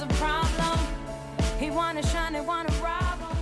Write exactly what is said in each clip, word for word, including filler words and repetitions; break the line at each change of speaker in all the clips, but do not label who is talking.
a problem. He wanna shine, he wanna rob 'em.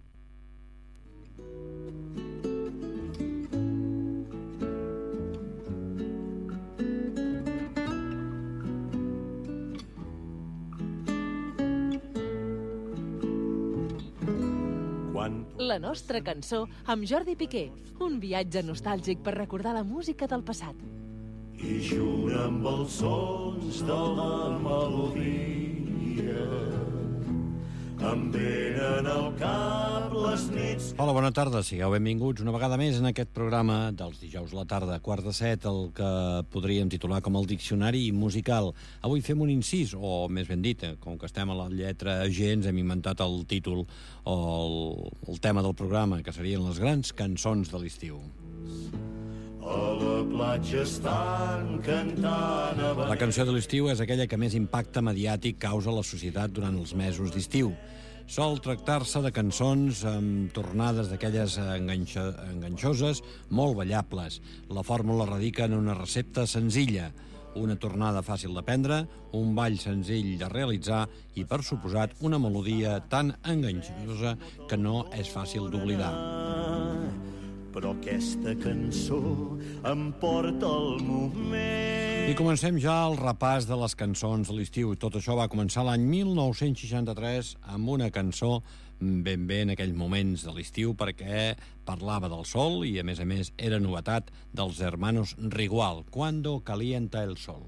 La nostra cançó amb Jordi Piqué, un viatge nostàlgic per recordar la música del passat.
I junt amb els sons de la melodia em venen al cap les nits.
Hola, bona tarda, sigueu benvinguts una vegada més en aquest programa dels dijous a la tarda, quart de set, el que podríem titular com el diccionari musical. Avui fem un incís, o més ben dit, com que estem a la lletra G, ens hem inventat el títol o el, el tema del programa, que serien les grans cançons de l'estiu.
A la platja estan cantant a...
La cançó de l'estiu és aquella que més impacte mediàtic causa a la societat durant els mesos d'estiu. Sol tractar-se de cançons amb tornades d'aquelles enganxa, enganxoses, molt ballables. La fórmula radica en una recepta senzilla, una tornada fàcil d'aprendre, un ball senzill de realitzar i, per suposat, una melodia tan enganxosa que no és fàcil d'oblidar.
Però aquesta cançó em porta al moment.
I comencem ja el repàs de les cançons de l'estiu. Tot això va començar l'any mil nou-cents seixanta-tres amb una cançó ben bé en aquells moments de l'estiu, perquè parlava del sol i, a més a més, era novetat dels hermanos Rigual, Cuando calienta el sol.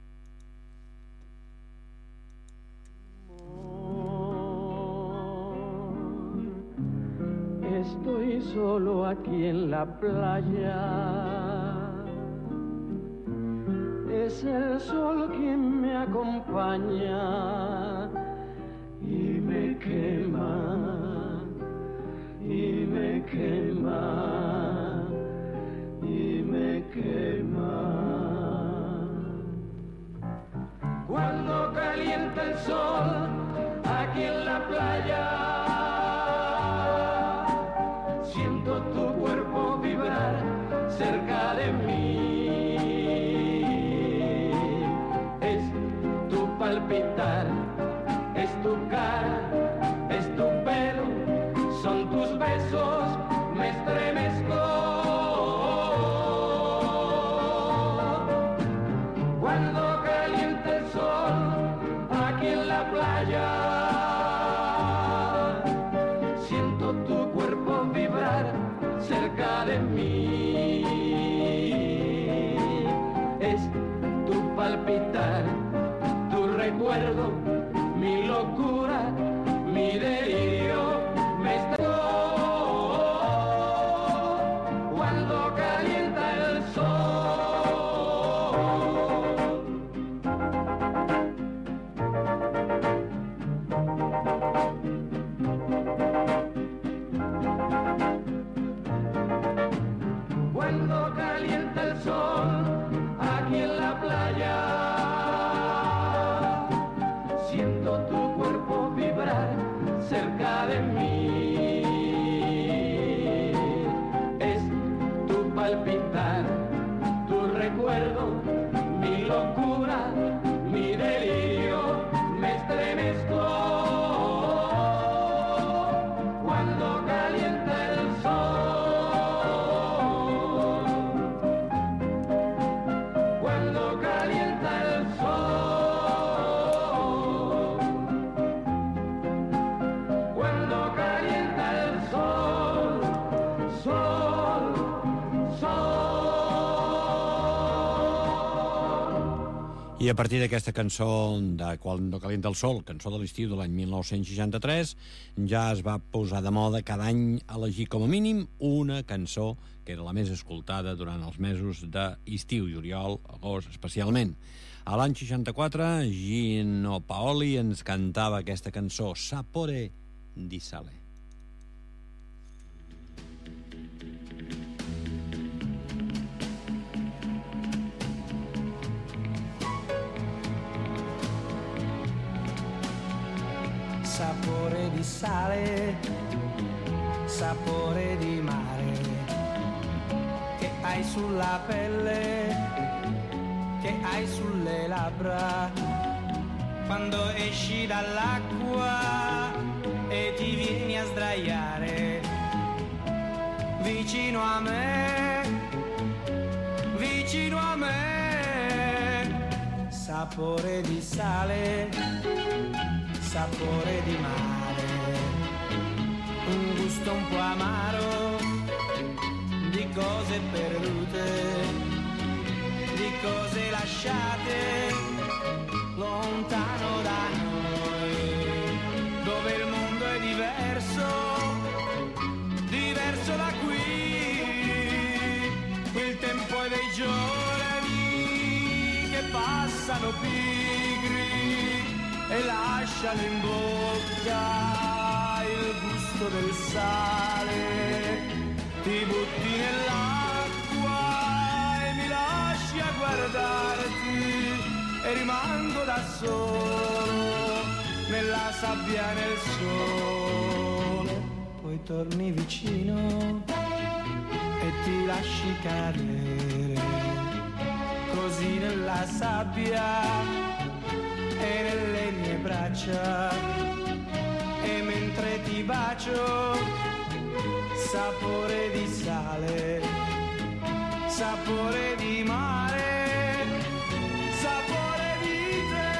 Estoy solo aquí en la playa. Es el sol quien me acompaña y me quema, y me quema, y me quema. Cuando calienta el sol aquí en la playa, siento tu cuerpo vibrar cerca de mí. Es tu palpitar, es tu cara, es tu pelo, son tus besos, me estremezco. Cuando calienta el sol aquí en la playa, siento tu cuerpo vibrar cerca de mí. Es tu palpitar, tu recuerdo, mi locura, mi delirio, me estremezco. Cuando calienta el sol. Cuando calienta el sol aquí en la playa, siento tu cuerpo vibrar cerca de mí. Es tu palpitar, tu recuerdo, mi locura, mi delirio, me estremezco. Cuando calienta el sol.
I a partir d'aquesta cançó de Cuando calienta el sol, cançó de l'estiu de l'any mil nou-cents seixanta-tres, ja es va posar de moda cada any elegir com a mínim una cançó que era la més escoltada durant els mesos d'estiu, juliol, agost especialment. A l'any seixanta-quatre, Gino Paoli ens cantava aquesta cançó, Sapore di sale.
Sapore di sale, sapore di mare, che hai sulla pelle, che hai sulle labbra,
quando esci dall'acqua e ti vieni a sdraiare vicino a me, vicino a me. Sapore di sale, sapore di mare, un gusto un po' amaro di cose perdute, di cose lasciate lontano da noi, dove il mondo è diverso, diverso da qui. Il tempo è dei giorni che passano pigri e lasciano in bocca il gusto del sale. Ti butti nell'acqua e mi lasci a guardarti e rimango da solo nella sabbia e nel sole. Poi torni vicino e ti lasci cadere così nella sabbia e nelle mie braccia, e mentre ti bacio sapore di sale, sapore di mare, sapore di te.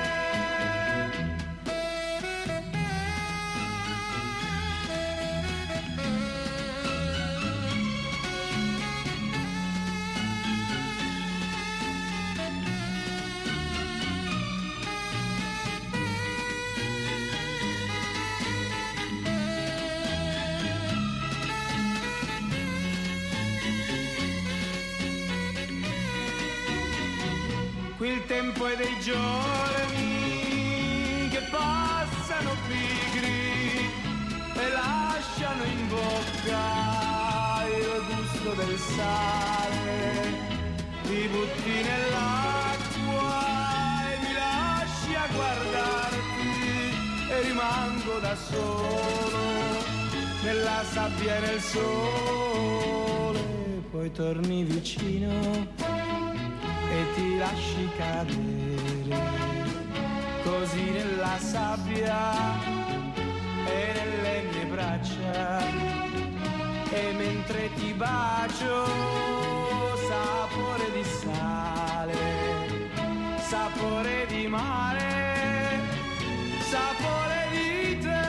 Qui il tempo è dei giorni che passano pigri e lasciano in bocca il gusto del sale. Ti butti nell'acqua e mi lasci a guardarti e rimango da solo nella sabbia e nel sole. Poi torni vicino e ti lasci cadere così nella sabbia e nelle mie braccia, e mentre ti bacio sapore di sale, sapore di mare, sapore di te.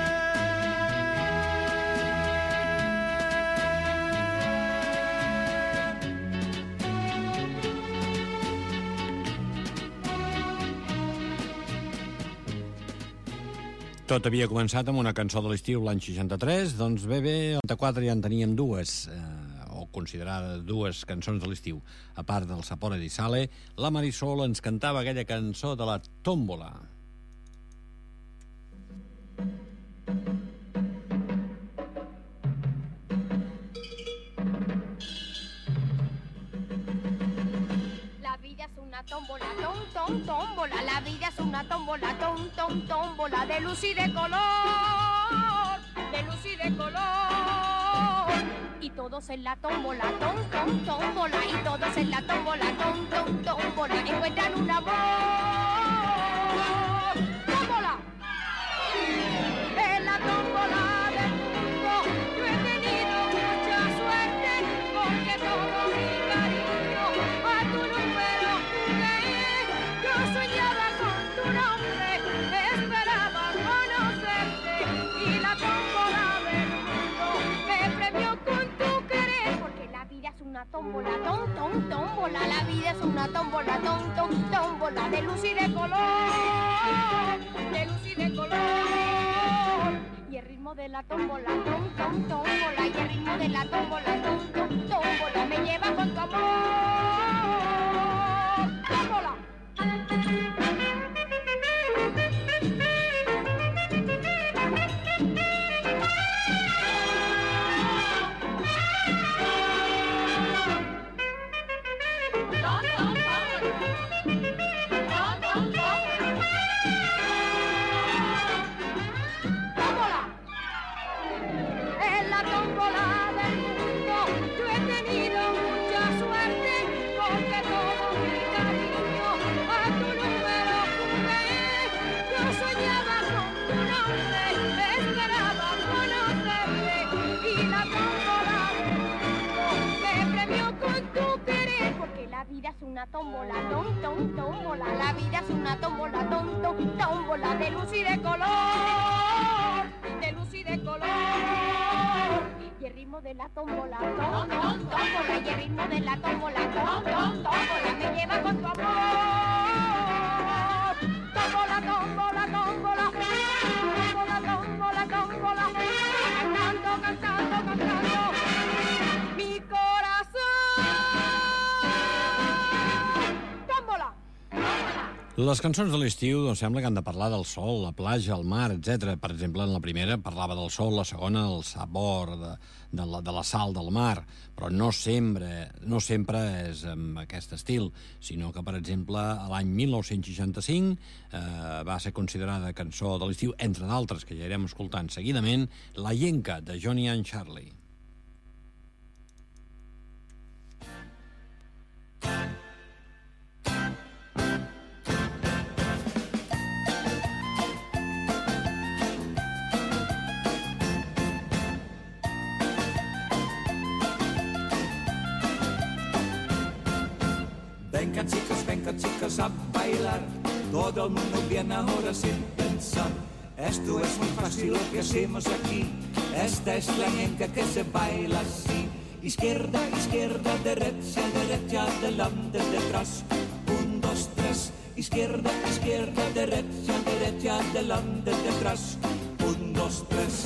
Tot havia començat amb una cançó de l'estiu l'any seixanta-tres, doncs bé, bé, al setanta-quatre ja en teníem dues, eh, o considerades dues cançons de l'estiu. A part del Sapore di Sale, la Marisol ens cantava aquella cançó de la Tómbola.
Una tómbola, tom, tom, tómbola, la vida es una tómbola, tom, tom, tómbola, de luz y de color, de luz y de color. Y todos en la tómbola, tom, tom, tómbola, y todos en la tómbola, tom, tom, tómbola, encuentran un amor. ¡Tómbola! En la tómbola del mundo yo he tenido mucha suerte, porque todo mi cariño a tu número jugué. Yo soñaba con tu nombre, esperaba conocerte, y la tómbola del mundo me premió con tu querer, porque la vida es una tómbola, tom, tom, tómbola, la vida es una tómbola, tom, tom, tómbola, de luz y de color, de luz y de color. Y el ritmo de la tómbola, tom, tom, tómbola, y el ritmo de la tómbola, tom, tom, tómbola, me lleva con tu amor. ¡Tómbola! En la tómbola del mundo yo he tenido mucha suerte, porque todo mi cariño a tu número jugué. Yo vida es una tómbola, tom, tom, tómbola. La vida es una tómbola, tom, tom, tómbola. De luz y de color, de luz y de color. Y el ritmo de la tómbola, tom, tom, tómbola. Y el ritmo de la tómbola, tom, tom, tómbola. Me lleva con tu amor. Tómbola, tómbola, tómbola. Tómbola, tómbola, tómbola. Cantando, cantando, cantando. Mi corazón. Tómbola.
Les cançons de l'estiu doncs, sembla que han de parlar del sol, la platja, el mar, etcètera. Per exemple, en la primera parlava del sol, la segona el sabor de, de, la, de la sal del mar, però no sempre, no sempre és amb aquest estil, sinó que, per exemple, l'any mil nou-cents seixanta-cinc eh, va ser considerada cançó de l'estiu, entre d'altres, que ja irem escoltant seguidament, La Llenca, de Johnny and Charlie.
Venga chicos, venga chicos a bailar, todo el mundo viene ahora sin pensar. Esto es muy fácil lo que hacemos aquí, esta es la llenca que se baila así. Izquierda, izquierda, derecha, derecha, adelante, detrás. Un, dos, tres. Izquierda, izquierda, derecha, derecha, adelante, detrás. Un, dos, tres.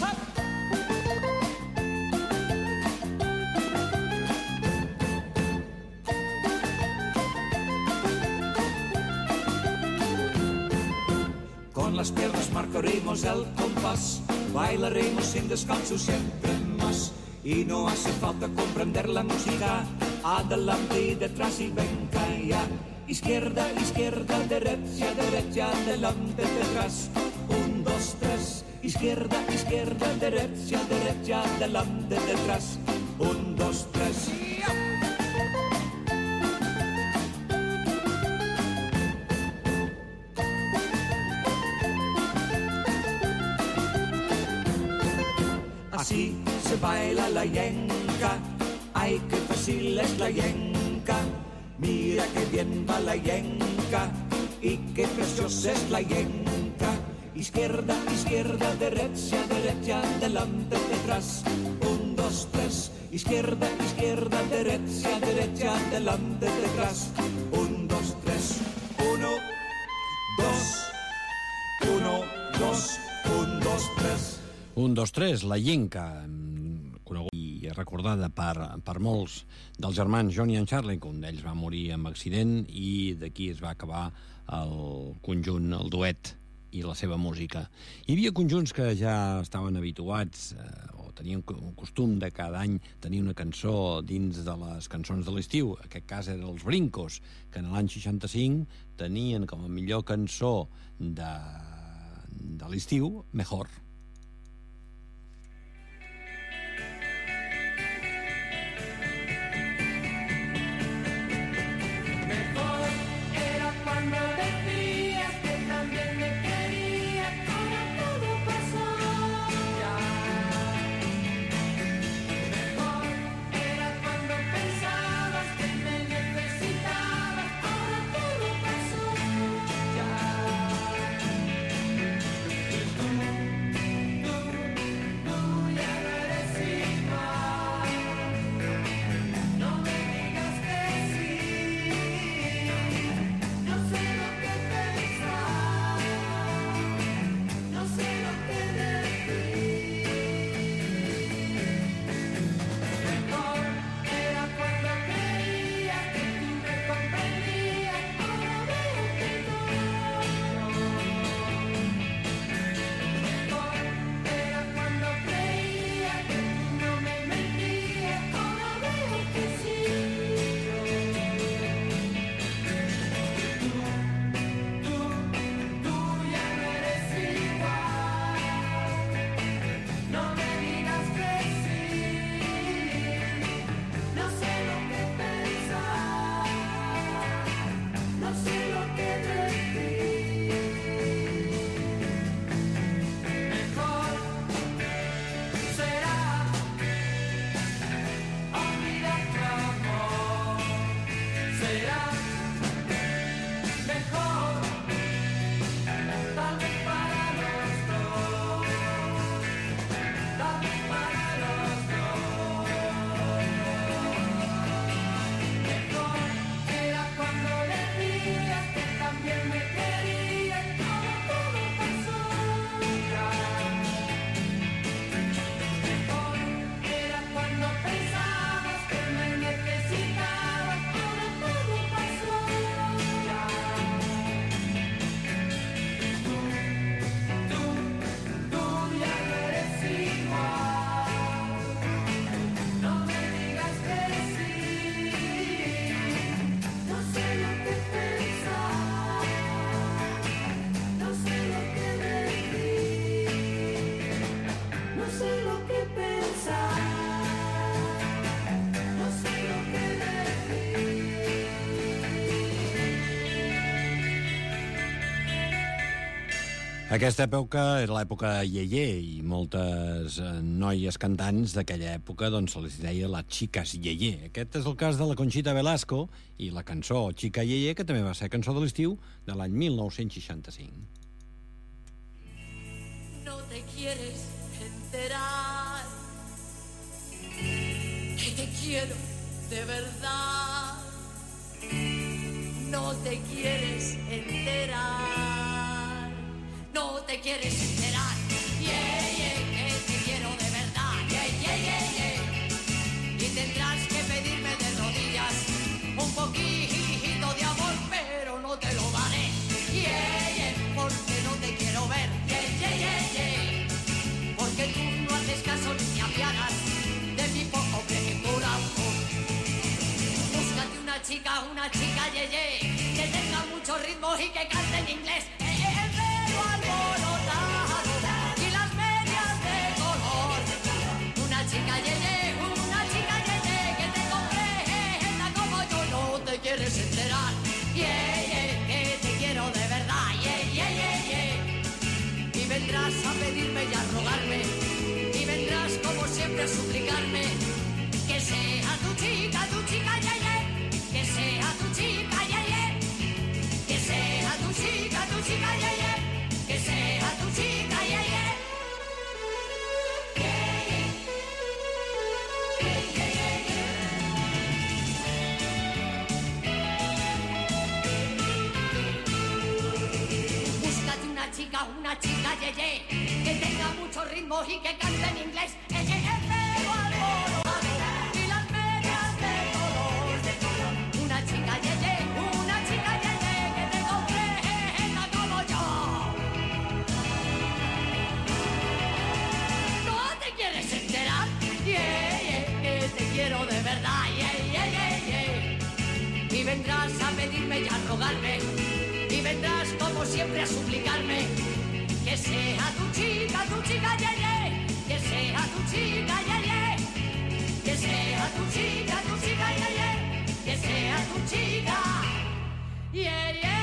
Con las piernas marcaremos el compás, bailaremos sin descanso siempre más. Y no hace falta comprender la música, adelante y detrás y venga ya. Izquierda, izquierda, derecha, derecha, adelante, detrás. Un, dos, tres. Izquierda, izquierda, derecha, derecha, adelante, detrás. Un, dos, tres. Así se baila la llenca, ay qué fácil es la llenca, mira qué bien va la llenca, y qué preciosa es la llenca. Izquierda, izquierda, derecha, derecha, adelante, detrás. Un, dos, tres. Izquierda, izquierda, derecha, derecha, adelante, detrás. Un, dos, tres. Uno, dos, uno, dos, un, dos, tres.
Un, dos, tres, La Llenca, coneguda i recordada per, per molts dels germans Johnny and Charlie, que un d'ells va morir amb accident i d'aquí es va acabar el conjunt, el duet i la seva música. Hi havia conjunts que ja estaven habituats eh, o tenien un costum de cada any tenir una cançó dins de les cançons de l'estiu. En aquest cas eren els Brincos, que en l'any seixanta-cinc tenien com a millor cançó de, de l'estiu Mejor. Aquesta època era l'època iaié i moltes eh, noies cantants d'aquella època doncs, se les deia les chicas iaié. Aquest és el cas de la Conxita Velasco i la cançó Chica Iaié, que també va ser cançó de l'estiu de l'any mil nou-cents seixanta-cinc.
No te quieres enterar que te quiero de verdad. No te quieres enterar. No te quieres enterar. Yeah, yeah, que te quiero de verdad. Yeah, yeah, yeah, yeah. Y tendrás que pedirme de rodillas un poquito de amor, pero no te lo daré. Yeah, yeah, porque no te quiero ver. Yeah, yeah, yeah, yeah. Porque tú no haces caso ni te apiadas de mi pobre corazón. Búscate una chica, una chica, ye, ye, que tenga mucho ritmo y que cante en inglés. Eh, eh, el pelo alborotado y las medias de color. Una chica, ye, ye, una chica, ye, ye, que te comprenda como yo. No te quieres enterar. Yeah, yeah, que te quiero de verdad. Yeah, yeah, yeah, yeah. Y vendrás a pedirme y a rogarme. Y vendrás como siempre a suplicarme. Que sea tu chica, tu chica, yeah, yeah. Que sea tu chica, yeah, yeah. Que sea tu chica, tu chica, yeah, yeah. Que sea tu chica, yeah, yeah. Búscate una chica, una chica, yeah, yeah. Que tenga mucho ritmo y que cante en inglés. Eh, eh, eh, pero alborotado y las medias de color. Una chica, ye, ye, una chica, ye, ye, que te comprenda como yo. ¿No te quieres enterar? Yeah, yeah, que te quiero de verdad. Yeah, yeah, yeah, yeah. Y vendrás a pedirme y a rogarme. Y vendrás como siempre a suplicarme. Que sea tu chica, tu chica, ye, ye. Que sea tu chica, ye, ye. Que sea tu chica, tu chica, ye, ye. Que sea tu chica, yeah, yeah.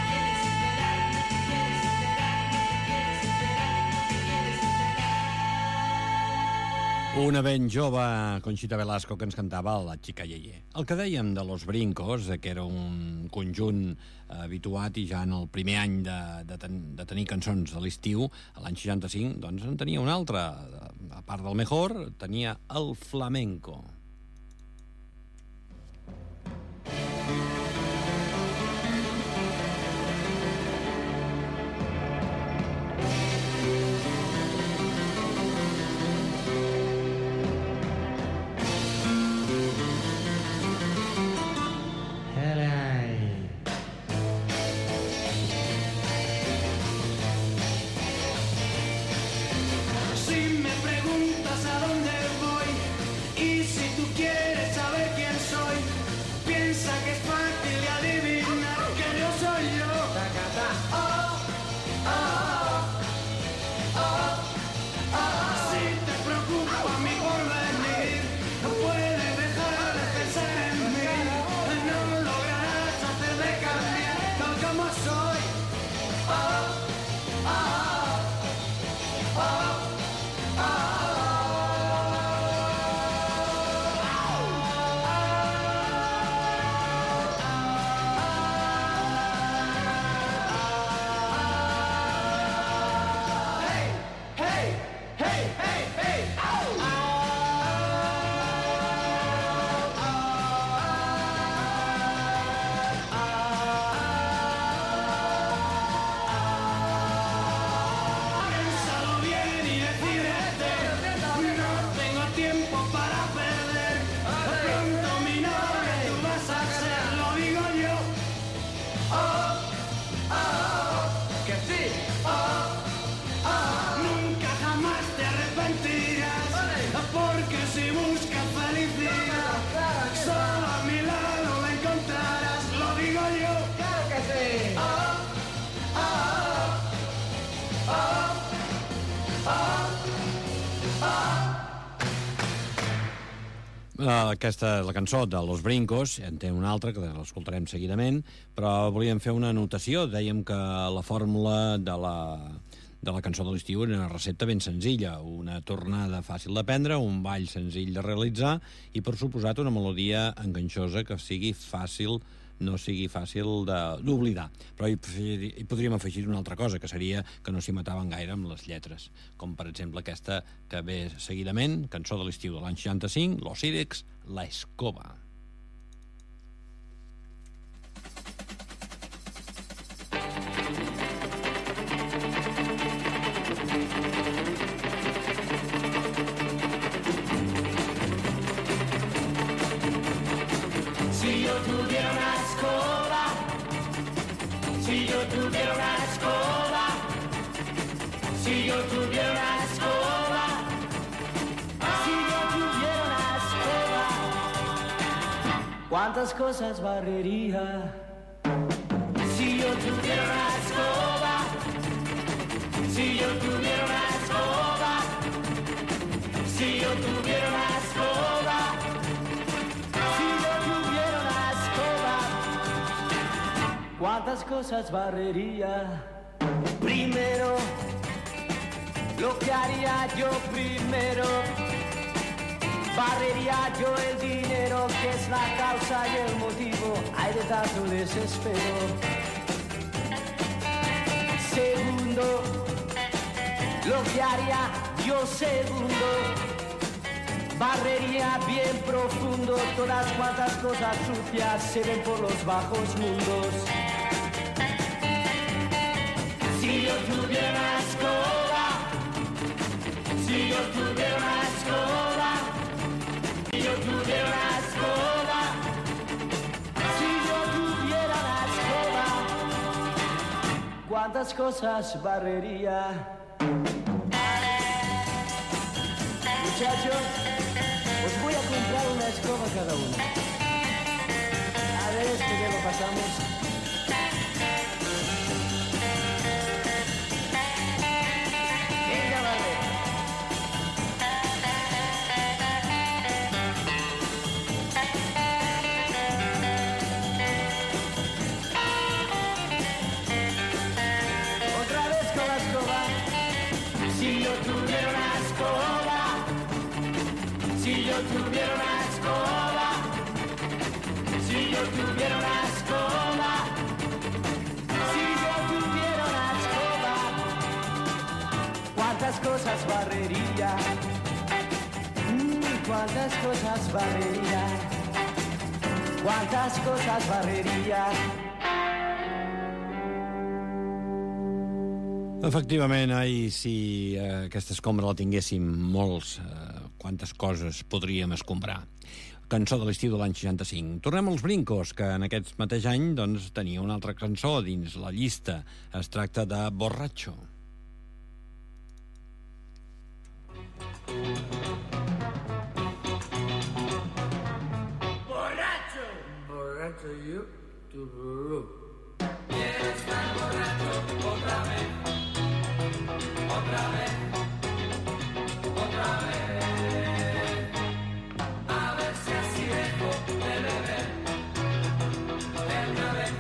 Una ben jove Conxita Velasco que ens cantava la Chica Iaié. El que dèiem de Los Brincos, que era un conjunt habituat i ja en el primer any de, de, ten, de tenir cançons de l'estiu, l'any seixanta-cinc, doncs en tenia un altre. A part del Mejor, tenia el Flamenco.
Si me preguntas a dónde voy y si
Aquesta és la cançó de Los Brincos, en té una altra, que l'escoltarem seguidament, però volíem fer una anotació. Dèiem que la fórmula de la, de la cançó de l'estiu era una recepta ben senzilla, una tornada fàcil d'aprendre, un ball senzill de realitzar i, per suposat, una melodia enganxosa que sigui fàcil no sigui fàcil d'oblidar. Però hi, hi podríem afegir una altra cosa, que seria que no s'hi mataven gaire amb les lletres, com per exemple aquesta que ve seguidament, cançó de l'estiu de l'any seixanta-cinc, Los Irex, La Escoba.
Si yo tuviera una escoba, si yo tuviera una escoba, si yo tuviera una escoba, si yo tuviera una escoba, ¿cuántas cosas barrería? Si yo tuviera una escoba, si yo tuviera una escoba, si yo tuviera una escoba, ¿cuántas cosas barrería? Primero, lo que haría yo primero, barrería yo el dinero, que es la causa y el motivo, hay de tanto desespero. Segundo, lo que haría yo segundo, barrería bien profundo, todas cuantas cosas sucias se ven por los bajos mundos. Si yo tuviera una escoba, si yo tuviera una escoba, si yo tuviera una escoba, si yo tuviera una escoba, ¿cuántas cosas barrería? Muchachos, os voy a comprar una escoba cada uno. A ver, este que lo pasamos. Si yo tuviera una escoba, si yo tuviera una escoba, si yo tuviera una escoba, ¿cuántas cosas barrería? Mm, ¿Cuántas cosas barrería? ¿Cuántas cosas barrería?
Efectivament, ai, si eh, aquesta escombra la tinguéssim molts, eh, quantes coses podríem escombrar. Cançó de l'estiu de l'any seixanta-cinc. Tornem als Brincos, que en aquest mateix any doncs, tenia una altra cançó dins la llista. Es tracta de Borracho.
Borracho, borracho you, tururú. Quiero estar borracho otra vez. Otra vez, otra vez, a ver si así dejo de beber de una vez,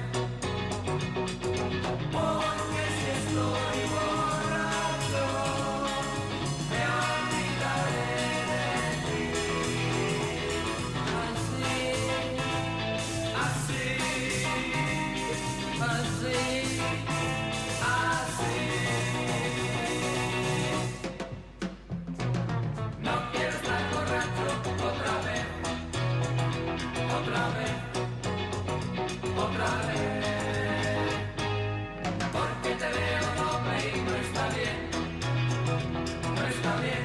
porque si estoy borracho me olvidaré de ti, así, así, así, así. Otra vez, otra vez, porque te veo doble y no está bien, no está bien.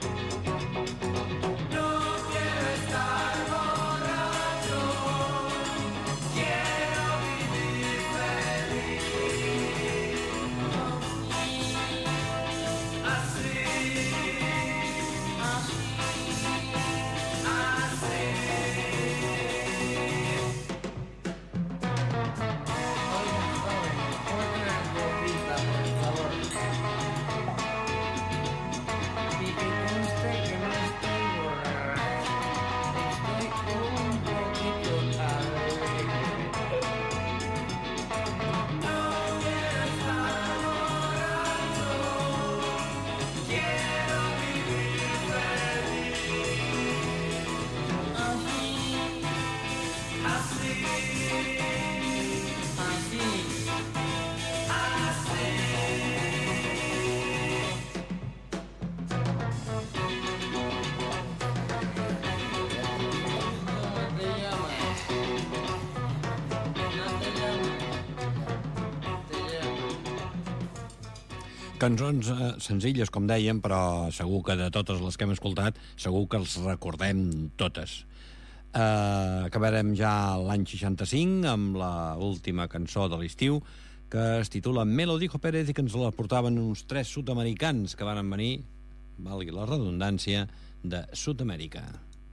No quiero estar borracho, quiero vivir feliz. Así, así, así.
Cançons eh, senzilles, com dèiem, però segur que de totes les que hem escoltat, segur que els recordem totes. Eh, acabarem ja l'any seixanta-cinc amb la última cançó de l'estiu, que es titula Me lo dijo Pérez i que ens la portaven uns tres sud-americans que van venir, valgui la redundància, de Sud-amèrica.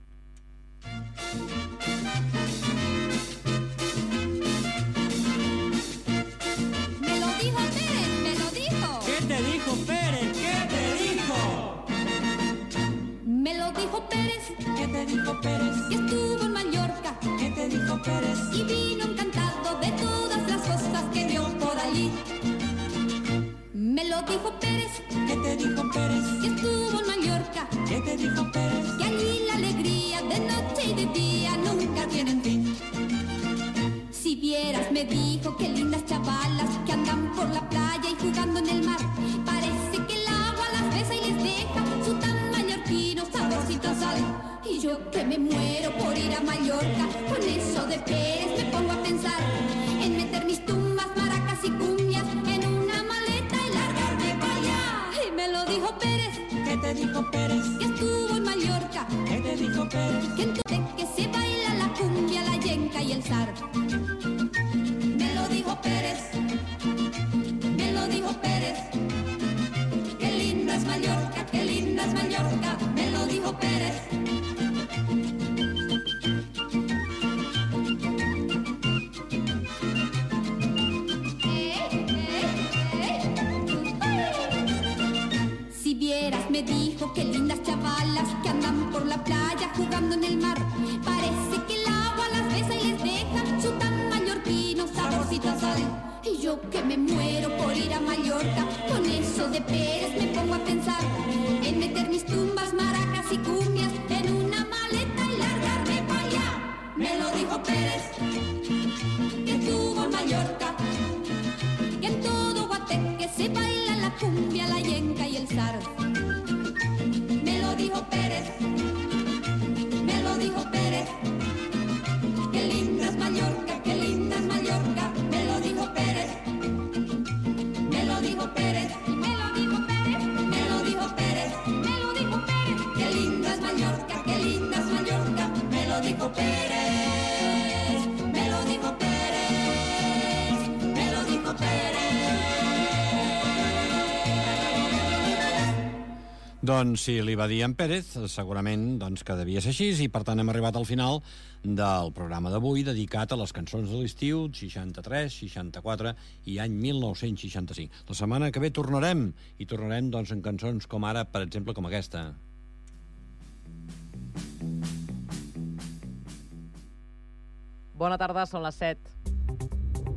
Me lo dijo Pérez, ¿qué te dijo Pérez? Que estuvo en Mallorca, ¿qué te dijo Pérez? Y vino encantado de todas las cosas que vio por allí. Me lo dijo Pérez, ¿qué te dijo Pérez? Que estuvo en Mallorca, ¿qué te dijo Pérez? Que allí la alegría de noche y de día nunca tienen fin. Si vieras, me dijo, qué lindas chavalas que andan por la playa y jugando en el mar. Parece que el agua las besa y les deja su tan mallorquino saborcito a sal. Y yo que me muero por ir a Mallorca, con eso de Pérez me pongo a pensar en meter mis tumbas, maracas y cumbias en una maleta y largarme para allá. Y me lo dijo Pérez, ¿qué te dijo Pérez? Que estuvo en Mallorca, ¿qué te dijo Pérez? Que entonces que se baila la cumbia, la yenca y el zar. Me lo dijo Pérez, me lo dijo Pérez. Qué linda es Mallorca, qué linda es Mallorca, me lo dijo Pérez. Si vieras, me dijo, qué lindas chavalas que andan por la playa jugando en el mar. Parece que el agua las besa y les deja su tan mallorquino saborcito a sal. Y yo que me muero por ir a Mallorca, con eso de Pérez me pongo a pensar en meter mis tumbas, maracas y cumbias en una maleta y largarme para allá. Me lo dijo Pérez, que estuvo en Mallorca, que en todo Guateque se baila la cumbia, la yenca y el zar. Me lo dijo Pérez, me lo dijo Pérez. Qué linda es Mallorca, qué linda es Mallorca, me lo dijo Pérez. Me lo dijo Pérez, me lo dijo Pérez, me lo dijo Pérez, me lo dijo Pérez. Qué linda es Mallorca, qué linda es Mallorca, me lo dijo Pérez. Me lo dijo Pérez, me lo dijo Pérez.
Doncs si li va dir en Pérez, segurament doncs, que devia ser així, i per tant hem arribat al final del programa d'avui dedicat a les cançons de l'estiu, seixanta-tres, seixanta-quatre i any mil nou-cents seixanta-cinc. La setmana que ve tornarem, i tornarem doncs, en cançons com ara, per exemple, com aquesta.
Bona tarda, són les set.